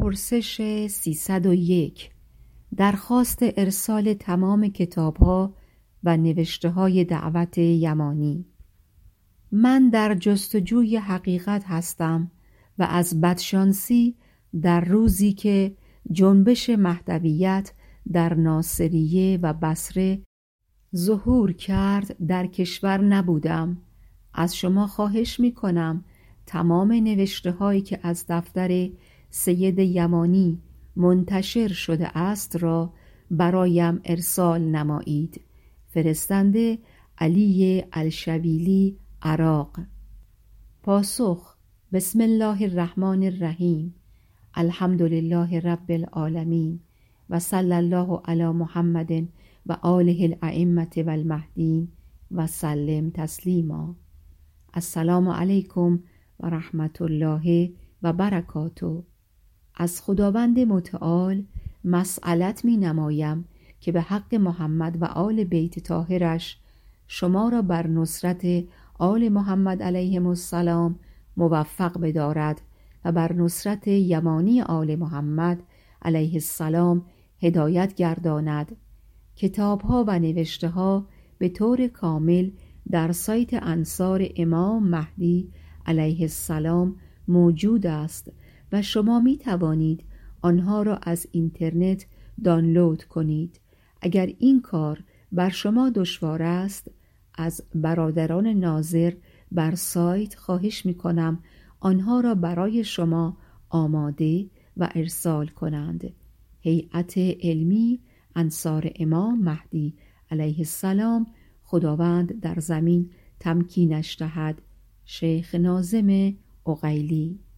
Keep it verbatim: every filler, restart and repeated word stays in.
پرسش سیصد و یک. درخواست ارسال تمام کتاب‌ها و نوشته‌های دعوت یمانی. من در جستجوی حقیقت هستم و از بدشانسی در روزی که جنبش مهدویت در ناصریه و بصره ظهور کرد در کشور نبودم. از شما خواهش می کنم تمام نوشته هایی که از دفتر سید یمانی منتشر شده است را برایم ارسال نمایید. فرستنده علی الشبیلی، عراق. پاسخ: بسم الله الرحمن الرحیم. الحمد لله رب العالمین و صلی الله علی محمد و آله الائمة و المهدین و سلم تسلیما. السلام علیکم و رحمت الله و برکاته. از خداوند متعال مسئلت می نمایم که به حق محمد و آل بیت طاهرش شما را بر نصرت آل محمد علیهم السلام موفق بدارد و بر نصرت یمانی آل محمد علیه السلام هدایت گرداند. کتاب‌ها و نوشته‌ها به طور کامل در سایت انصار امام مهدی علیه السلام موجود است و شما می توانید آنها را از اینترنت دانلود کنید. اگر این کار بر شما دشوار است، از برادران ناظر بر سایت خواهش می کنم آنها را برای شما آماده و ارسال کنند. هیئت علمی انصار امام مهدی علیه السلام، خداوند در زمین تمکینش دهد. شیخ ناظم عقیلی.